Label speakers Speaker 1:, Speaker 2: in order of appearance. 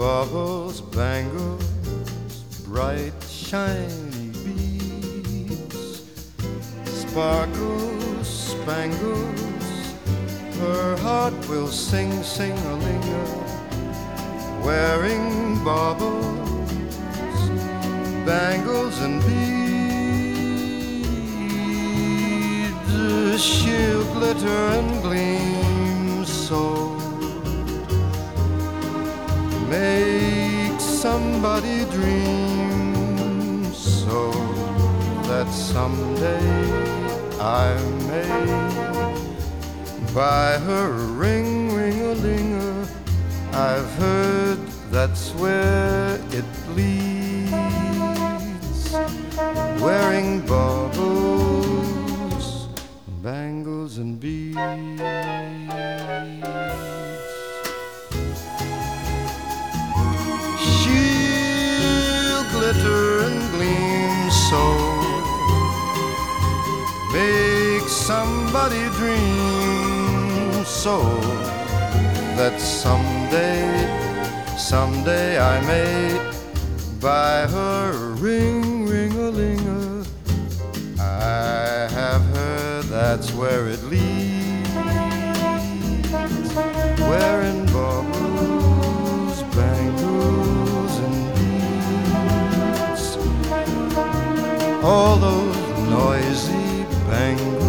Speaker 1: baubles, bangles, bright shiny beads, sparkles, spangles, her heart will sing, sing-a-ling-a, wearing baubles, bangles and beads, she'll glitter and gleam so. Make somebody dream so that someday I may buy her a ring, ring-a-ling-a. I've heard that's where it leads, wearing baubles, bangles and beads. She'll glitter and gleam so, make somebody dream so that someday I may buy her a ring, ring-a-ling-a. I have heard that's where it leads, wearing baubles, bangles and beads, all those noisy bangles